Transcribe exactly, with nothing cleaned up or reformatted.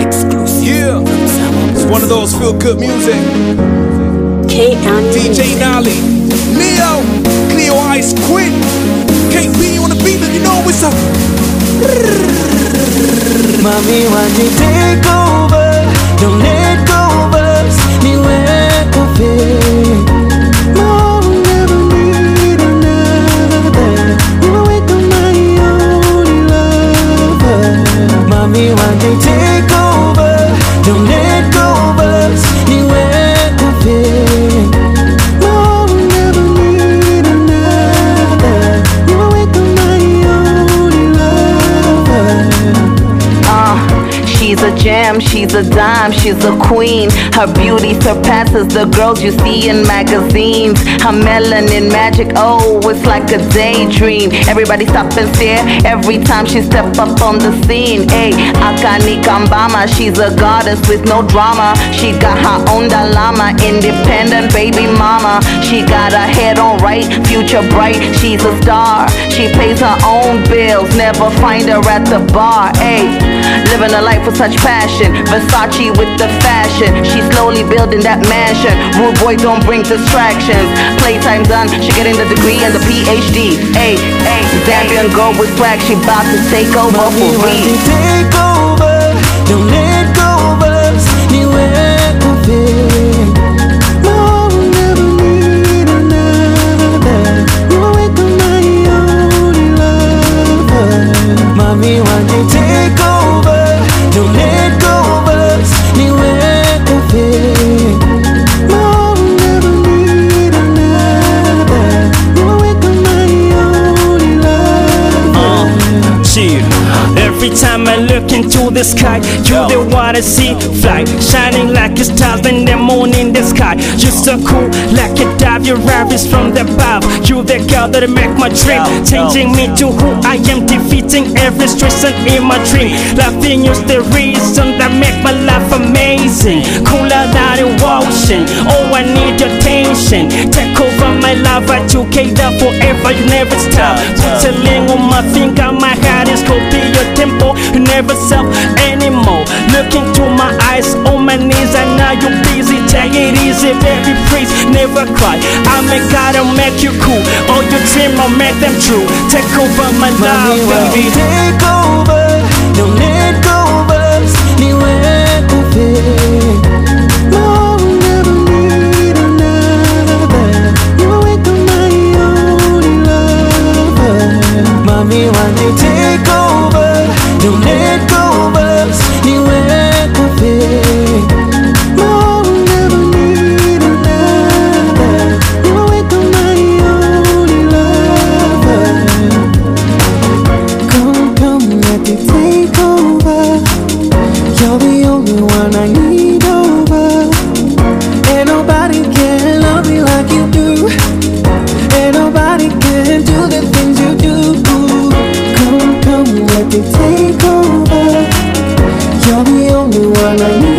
Exclusive. Yeah, it's one of those feel good music. K M D J Nolly, Leo, Cleo Ice, Quinn, K B on the beat, and you know it's a. Mommy, why you take over? Don't let go, but anywhere to feel. Mom, never need another. You wake up my only lover. Mommy, why you take over? Don't let go, but anywhere to feel. Mom, never need another. You wake up my only lover. She's a gem, she's a dime, she's a queen. Her beauty surpasses the girls you see in magazines. Her melanin magic, oh, it's like a daydream. Everybody stop and stare every time she step up on the scene. Ay, Akani Kambama, she's a goddess with no drama. She got her own Dalama, independent baby mama. She got her head on right, future bright, she's a star. She pays her own bills, never find her at the bar. Ay, living a life with such passion, Versace with the fashion. She slowly building that mansion. Rude boy don't bring distractions. Playtime done, she getting the degree and the P H D. Ay, ay, Zambian girl with swag, she bout to take over Mommy, for why me. you take over? Don't let go, but anywhere to feel. Mom, never need another. You wake up my only lover. Mommy, why you take over? Don't let go, but anywhere to feel. Mom, never need another. You wake up my only lover. Chill. Every time I look into the sky, you're the one I see fly, shining like a star in the moon in the sky. You're so cool, like a dive, you rise from the above. You're the girl that make my dream, changing me to who I am, defeating every stress in my dream. Laughing is the reason that make my life amazing, cooler than the ocean. Oh, I need your attention, take over my life, I took it up forever, you never stop. Put a ring on my finger, my heart is cold, be your tempo, you never self anymore. Look into my eyes, on my knees, and now you're busy. Take it easy, baby, please, never cry. I make God, I'll make you cool. All your dreams, I'll make them true. Take over my life, baby. Take over, don't let go, but anywhere to feel. Mom, never need another. You wake up my only lover. Mommy, why you take over? Don't let go, but anywhere to feel. Mom, never need another. You wake up my only lover. Come, come, let me take over. You're the only one I need over. Ain't nobody can love me like you do. Ain't nobody can do the things you do. Come, come, let me take over. You're the only one I need.